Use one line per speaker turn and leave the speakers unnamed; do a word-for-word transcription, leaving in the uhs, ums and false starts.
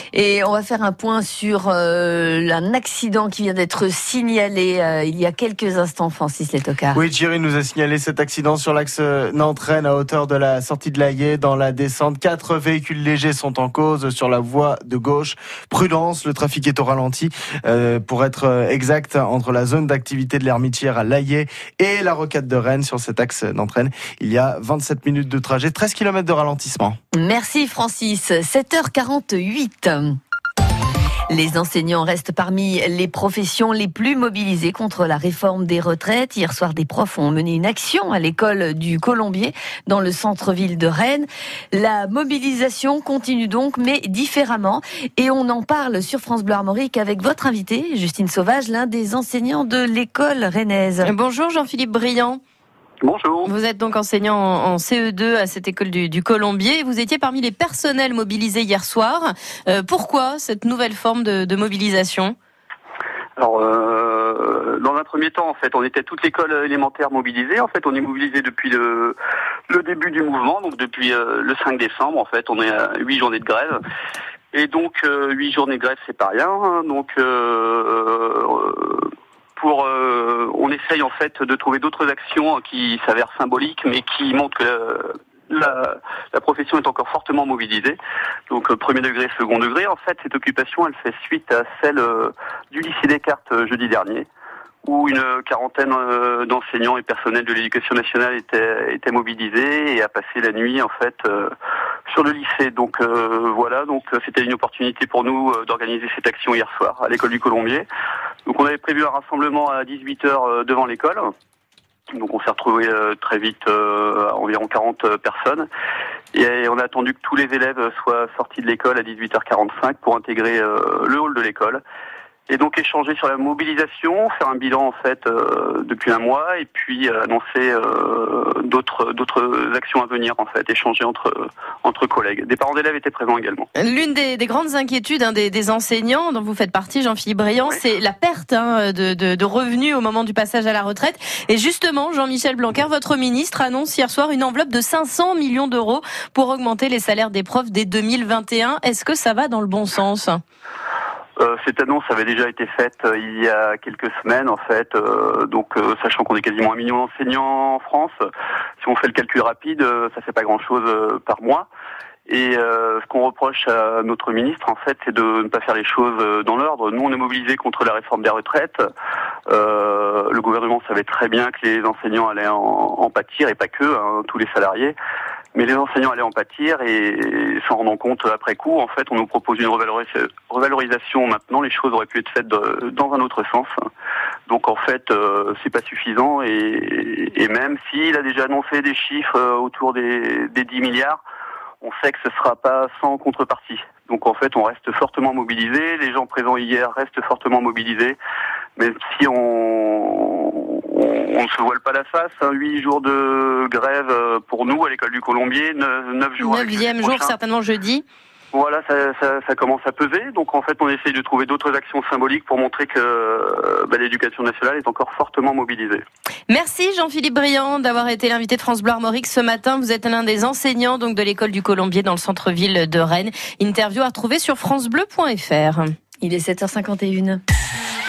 Et on va faire un point sur euh, un accident qui vient d'être signalé euh, il y a quelques instants, Francis Letocard.
Oui, Thierry nous a signalé cet accident sur l'axe Nantes-Rennes à hauteur de la sortie de l'Aillé dans la descente. Quatre véhicules légers sont en cause sur la voie de gauche. Prudence, le trafic est au ralenti euh, pour être exact entre la zone d'activité de l'Hermitière à l'Aillé et la rocade de Rennes sur cet axe Nantes-Rennes. Il y a vingt-sept minutes de trajet, treize kilomètres de ralentissement.
Merci Francis. sept heures quarante-huit. Les enseignants restent parmi les professions les plus mobilisées contre la réforme des retraites. Hier soir, des profs ont mené une action à l'école du Colombier, dans le centre-ville de Rennes. La mobilisation continue donc, mais différemment. Et on en parle sur France Bleu Armorique avec votre invité, Justine Sauvage, l'un des enseignants de l'école rennaise.
Bonjour Jean-Philippe Briand.
Bonjour.
Vous êtes donc enseignant en C E deux à cette école du, du Colombier. Vous étiez parmi les personnels mobilisés hier soir. Euh, pourquoi cette nouvelle forme de, de mobilisation ?
Alors, euh, dans un premier temps, en fait, on était toute l'école élémentaire mobilisée. En fait, on est mobilisé depuis le, le début du mouvement, donc depuis euh, le cinq décembre. En fait, on est à huit journées de grève. Et donc, euh, huit journées de grève, c'est pas rien. Hein. Donc, euh, euh, Pour, euh, on essaye en fait de trouver d'autres actions qui s'avèrent symboliques, mais qui montrent que euh, la, la profession est encore fortement mobilisée. Donc euh, premier degré, second degré. En fait, cette occupation, elle fait suite à celle euh, du lycée Descartes euh, jeudi dernier, où une quarantaine euh, d'enseignants et personnels de l'éducation nationale étaient, étaient mobilisés et a passé la nuit en fait euh, sur le lycée. Donc euh, voilà, donc c'était une opportunité pour nous euh, d'organiser cette action hier soir à l'école du Colombier. Donc on avait prévu un rassemblement à dix-huit heures devant l'école. Donc on s'est retrouvés euh, très vite euh, à environ quarante personnes. Et on a attendu que tous les élèves soient sortis de l'école à dix-huit heures quarante-cinq pour intégrer euh, le hall de l'école. Et donc échanger sur la mobilisation, faire un bilan en fait euh, depuis un mois et puis euh, annoncer euh, d'autres d'autres actions à venir en fait, échanger entre entre collègues. Des parents d'élèves étaient présents également.
L'une des, des grandes inquiétudes hein, des, des enseignants dont vous faites partie, Jean-Philippe Briand, oui. c'est la perte hein, de, de, de revenus au moment du passage à la retraite. Et justement, Jean-Michel Blanquer, votre ministre, annonce hier soir une enveloppe de cinq cents millions d'euros pour augmenter les salaires des profs dès deux mille vingt et un. Est-ce que ça va dans le bon sens ?
Euh, cette annonce avait déjà été faite euh, il y a quelques semaines en fait, euh, donc euh, sachant qu'on est quasiment un million d'enseignants en France, si on fait le calcul rapide, euh, ça fait pas grand-chose euh, par mois. Et euh, ce qu'on reproche à notre ministre en fait, c'est de ne pas faire les choses euh, dans l'ordre. Nous, on est mobilisés contre la réforme des retraites. Euh, le gouvernement savait très bien que les enseignants allaient en, en pâtir et pas que, hein, tous les salariés. Mais les enseignants allaient en pâtir et s'en rendant compte après coup, en fait, on nous propose une revalorisation maintenant. Les choses auraient pu être faites de, dans un autre sens. Donc en fait, euh, c'est pas suffisant et, et même s'il a déjà annoncé des chiffres euh, autour des, des dix milliards, on sait que ce sera pas sans contrepartie. Donc en fait, on reste fortement mobilisés. Les gens présents hier restent fortement mobilisés. Même si on, on, on ne se voile pas la face, hein, huit jours de grève pour nous à l'école du Colombier, neuf jours.
Neuvième jour, certainement jeudi.
Voilà, ça, ça, ça commence à peser. Donc en fait, on essaye de trouver d'autres actions symboliques pour montrer que euh, bah, l'éducation nationale est encore fortement mobilisée.
Merci Jean-Philippe Briand d'avoir été l'invité de France Bleu Armorique ce matin. Vous êtes l'un des enseignants donc de l'école du Colombier dans le centre-ville de Rennes. Interview à retrouver sur francebleu point f r.
Il est sept heures cinquante et une.